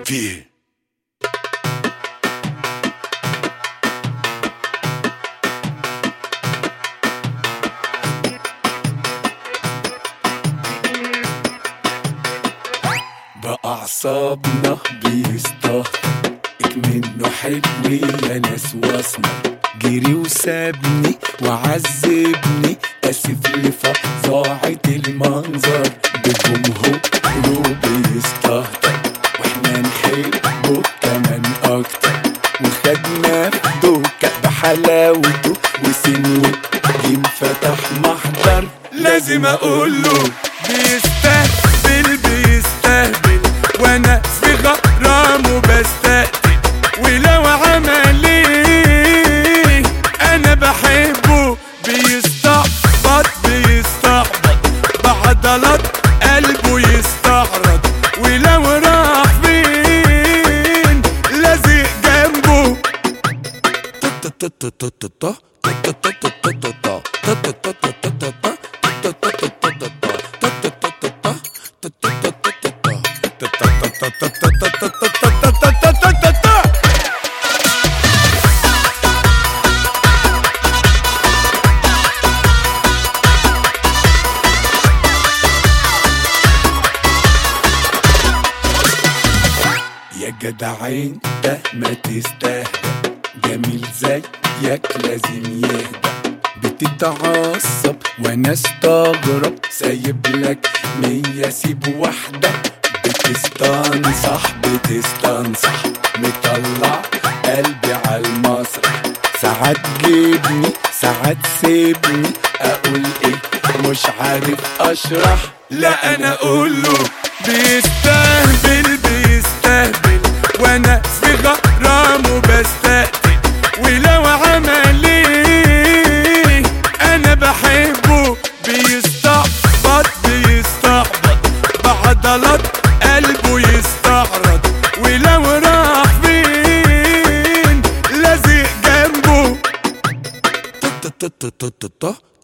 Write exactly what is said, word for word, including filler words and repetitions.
فيه. بأعصابنا بيستهتر منه حلمي يا ناس واسمر، جري وسابني وعذبني، اسف لفظاعة المنظر، بجمهوره بيستهتر واحنا نحبه كمان اكتر، وخدنا في دوكة بحلاوته وسنه جيم فتح محضر. لازم اقوله بيستهبل بيستهبل وانا في غرامه بستقتل، ولو عمل ايه انا بحبه بيستعبط بيستعبط، بعضلات قلبه يستعرض، ولو راح فين لازق جنبه. يا جدعين ده ما تستاهل، جميل زيك لازم يهدى، بتتعصب وانا استغرب، سايب لك مية سيب واحدة، بتستنصح بتستنصح، مطلع قلبي عالمسرح، ساعات جيبني ساعات سيبني، اقول ايه مش عارف اشرح. لا انا اقوله بيستهبل بيستهبل وانا في غرامه بستقتل، ولو عمل ايه انا بحبه بيستعبط بيستعبط، بعضلات قلبه يستعرض، ولو راح فين لازق جنبه.